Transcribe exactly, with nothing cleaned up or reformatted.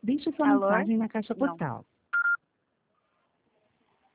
Deixe sua Alô? mensagem na caixa Não. postal.